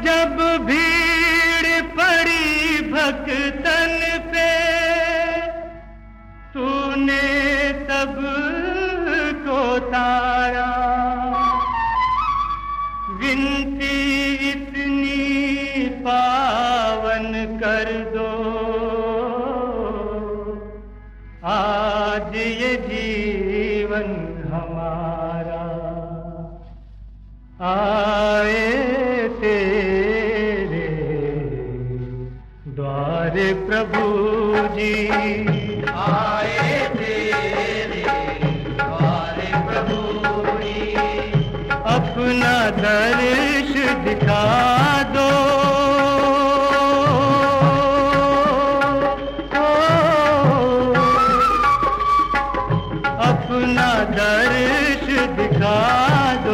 जब भीड़ पड़ी भक्तन पे, तूने सबको तारा। विनती इतनी पावन कर दो, आज ये जीवन हमारा। आए तेरे द्वारे प्रभु जी, आए तेरे द्वारे प्रभु जी। अपना दर्श दिखा दो, अपना दर्श दिखा दो।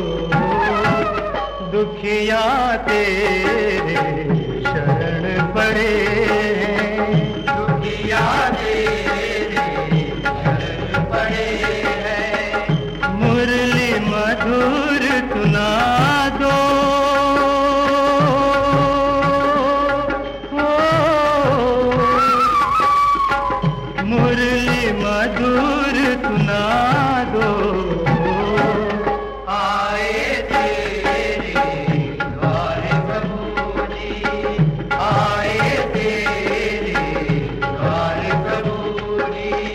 दुखिया तेरे शरण पड़े हैं, दुखिया तेरे शरण पड़े हैं। मुरली मधुर सुना दो, मुरली मधुर सुना दो। आए तेरे द्वारे प्रभु जी, आए तेरे द्वारे प्रभु जी।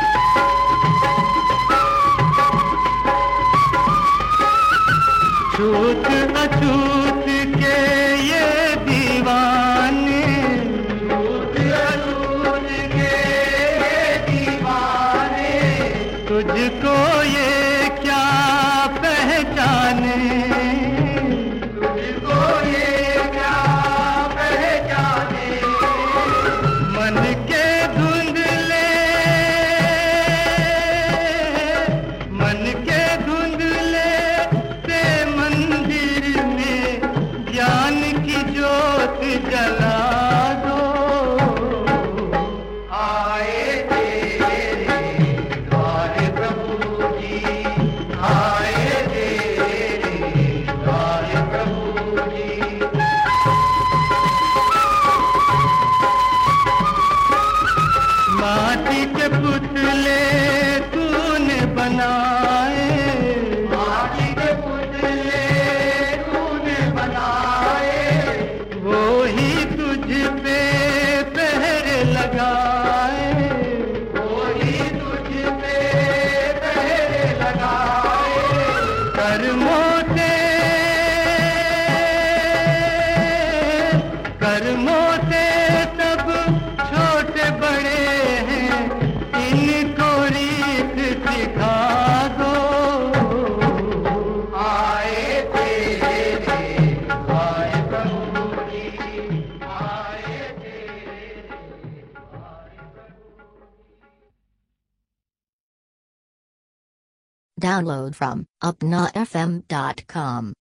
छूत अछूत के ये दीवाने, छूत अछूत के दीवाने। तुझको ये क्या पहचाने, तुझको ये क्या पहचाने। मन के धुंधले, मन के धुंधले से मंदिर में ज्ञान की ज्योत जला दो। आए तेरे द्वारे प्रभु जी, आए तेरे द्वारे प्रभु जी। माटी के पुतले तूने बनाए, माटी के पुतले तूने बनाए। वो ही तुझ पे पहरे लगाए। वही तुझ पे पहरे लगाए। कर्मों से, कर्मों से सब छोटे बड़े हैं, इनको रीत सिखा दो। आए तेरे द्वारे प्रभु जी, आए तेरे द्वारे प्रभु जी। Download from upnafm.com.